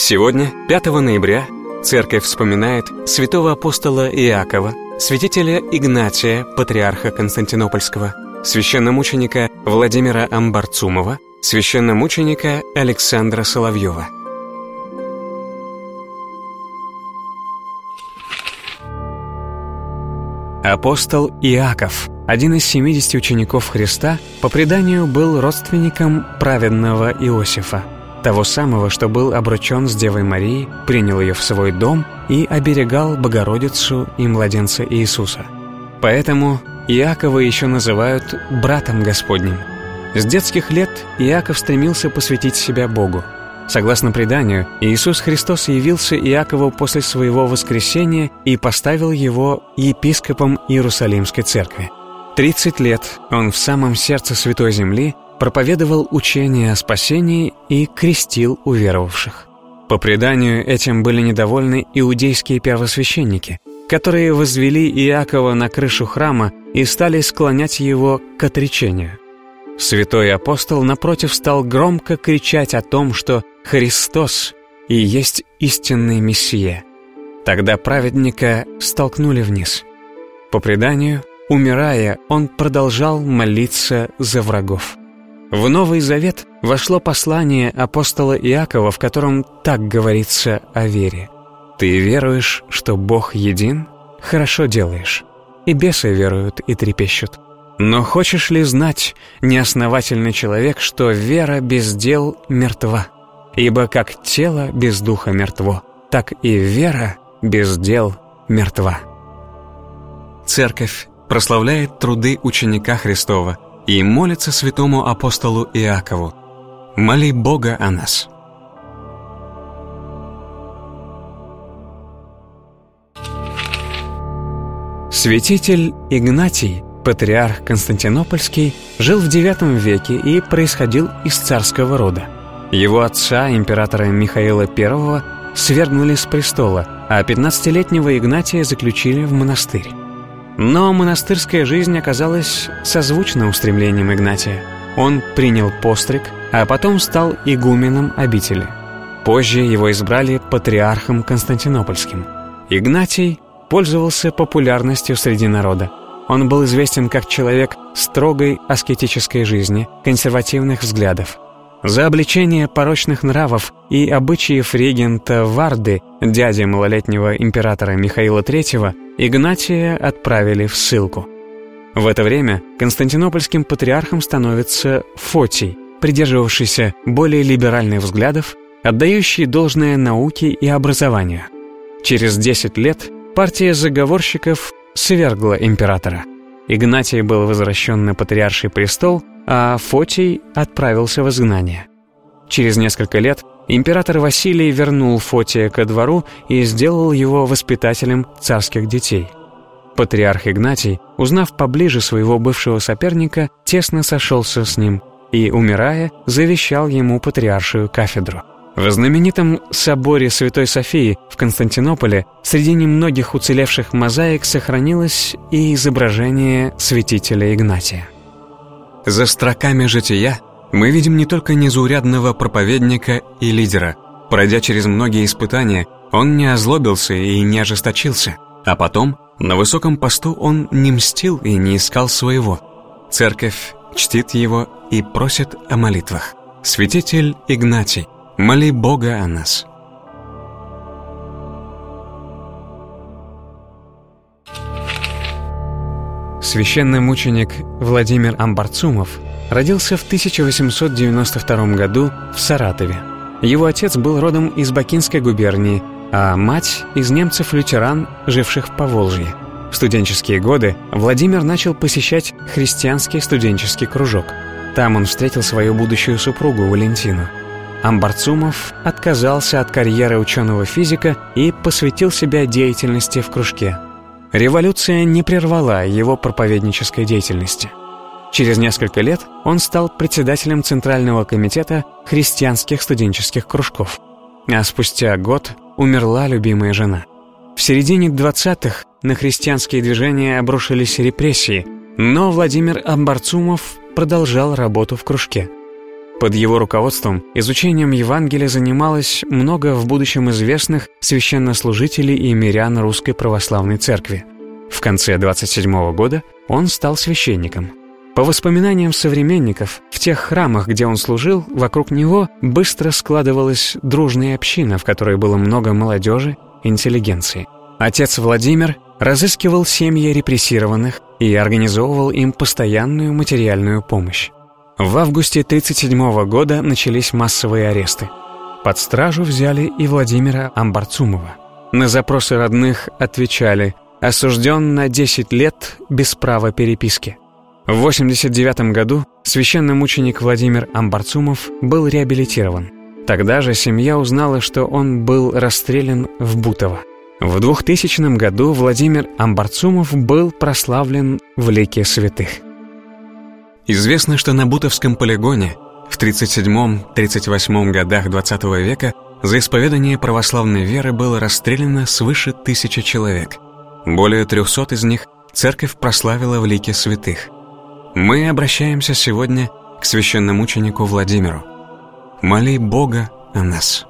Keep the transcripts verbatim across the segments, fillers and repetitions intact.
Сегодня, пятого ноября, Церковь вспоминает святого апостола Иакова, святителя Игнатия, патриарха Константинопольского, священномученика Владимира Амбарцумова, священномученика Александра Соловьева. Апостол Иаков, один из семидесяти учеников Христа, по преданию был родственником праведного Иосифа, того самого, что был обручен с Девой Марией, принял ее в свой дом и оберегал Богородицу и младенца Иисуса. Поэтому Иакова еще называют братом Господним. С детских лет Иаков стремился посвятить себя Богу. Согласно преданию, Иисус Христос явился Иакову после своего воскресения и поставил его епископом Иерусалимской церкви. Тридцать лет он в самом сердце Святой Земли проповедовал учение о спасении и крестил уверовавших. По преданию, этим были недовольны иудейские первосвященники, которые возвели Иакова на крышу храма и стали склонять его к отречению. Святой апостол, напротив, стал громко кричать о том, что Христос и есть истинный Мессия. Тогда праведника столкнули вниз. По преданию, умирая, он продолжал молиться за врагов. В Новый Завет вошло послание апостола Иакова, в котором так говорится о вере. «Ты веруешь, что Бог един? Хорошо делаешь. И бесы веруют и трепещут. Но хочешь ли знать, неосновательный человек, что вера без дел мертва? Ибо как тело без духа мертво, так и вера без дел мертва». Церковь прославляет труды ученика Христова и молится святому апостолу Иакову: «Моли Бога о нас». Святитель Игнатий, патриарх Константинопольский, жил в девятом веке и происходил из царского рода. Его отца, императора Михаила Первого, свергнули с престола, а пятнадцатилетнего Игнатия заключили в монастырь. Но монастырская жизнь оказалась созвучна устремлениям Игнатия. Он принял постриг, а потом стал игуменом обители. Позже его избрали патриархом Константинопольским. Игнатий пользовался популярностью среди народа. Он был известен как человек строгой аскетической жизни, консервативных взглядов. За обличение порочных нравов и обычаев регента Варды, дяди малолетнего императора Михаила Третьего, Игнатия отправили в ссылку. В это время константинопольским патриархом становится Фотий, придерживавшийся более либеральных взглядов, отдающий должное науке и образованию. Через десять лет партия заговорщиков свергла императора. Игнатий был возвращен на патриарший престол, а Фотий отправился в изгнание. Через несколько лет император Василий вернул Фотия ко двору и сделал его воспитателем царских детей. Патриарх Игнатий, узнав поближе своего бывшего соперника, тесно сошелся с ним и, умирая, завещал ему патриаршую кафедру. В знаменитом соборе Святой Софии в Константинополе среди немногих уцелевших мозаик сохранилось и изображение святителя Игнатия. За строками жития мы видим не только незаурядного проповедника и лидера. Пройдя через многие испытания, он не озлобился и не ожесточился, а потом, на высоком посту, он не мстил и не искал своего. Церковь чтит его и просит о молитвах. Святитель Игнатий, моли Бога о нас. Священномученик Владимир Амбарцумов родился в тысяча восемьсот девяносто втором году в Саратове. Его отец был родом из Бакинской губернии, а мать — из немцев-лютеран, живших в Поволжье. В студенческие годы Владимир начал посещать христианский студенческий кружок. Там он встретил свою будущую супругу Валентину. Амбарцумов отказался от карьеры ученого-физика и посвятил себя деятельности в кружке. Революция не прервала его проповеднической деятельности. Через несколько лет он стал председателем Центрального комитета христианских студенческих кружков. А спустя год умерла любимая жена. В середине двадцатых на христианские движения обрушились репрессии, но Владимир Амбарцумов продолжал работу в кружке. Под его руководством изучением Евангелия занималось много в будущем известных священнослужителей и мирян Русской Православной Церкви. В конце двадцать седьмого года он стал священником. По воспоминаниям современников, в тех храмах, где он служил, вокруг него быстро складывалась дружная община, в которой было много молодежи, интеллигенции. Отец Владимир разыскивал семьи репрессированных и организовывал им постоянную материальную помощь. В августе тридцать седьмого года начались массовые аресты. Под стражу взяли и Владимира Амбарцумова. На запросы родных отвечали: осужден на десять лет без права переписки. В восемьдесят девятом году священномученик Владимир Амбарцумов был реабилитирован. Тогда же семья узнала, что он был расстрелян в Бутово. В двухтысячном году Владимир Амбарцумов был прославлен в лике святых. Известно, что на Бутовском полигоне в тридцать седьмом — тридцать восьмом годах двадцатого века за исповедание православной веры было расстреляно свыше тысячи человек. Более трехсот из них церковь прославила в лике святых. Мы обращаемся сегодня к священномученику Владимиру. Моли Бога о нас.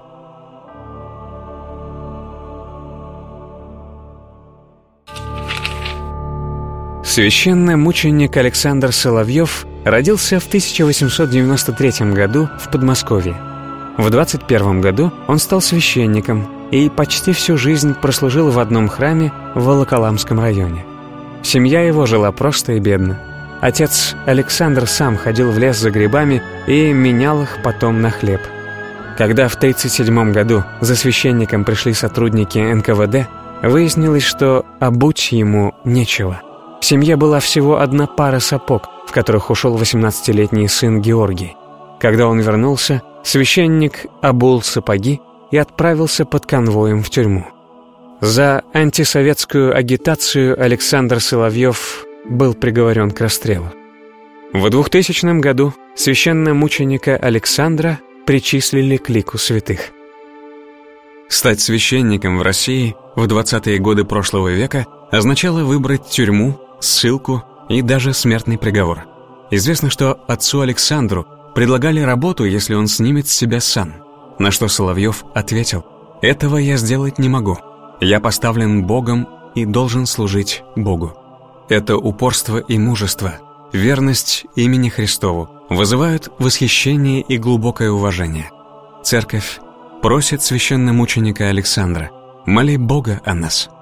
Священномученик Александр Соловьев родился в тысяча восемьсот девяносто третьем году в Подмосковье. В двадцать первом году он стал священником и почти всю жизнь прослужил в одном храме в Волоколамском районе. Семья его жила просто и бедно. Отец Александр сам ходил в лес за грибами и менял их потом на хлеб. Когда в тридцать седьмом году за священником пришли сотрудники эн ка вэ дэ, выяснилось, что обуть ему нечего. В семье была всего одна пара сапог, в которых ушел восемнадцатилетний сын Георгий. Когда он вернулся, священник обул сапоги и отправился под конвоем в тюрьму. За антисоветскую агитацию Александр Соловьев был приговорен к расстрелу. В двухтысячном году священномученика Александра причислили к лику святых. Стать священником в России в двадцатые годы прошлого века означало выбрать тюрьму, ссылку и даже смертный приговор. Известно, что отцу Александру предлагали работу, если он снимет с себя сан, на что Соловьев ответил: «Этого я сделать не могу. Я поставлен Богом и должен служить Богу». Это упорство и мужество, верность имени Христову вызывают восхищение и глубокое уважение. Церковь просит священномученика Александра: моли Бога о нас.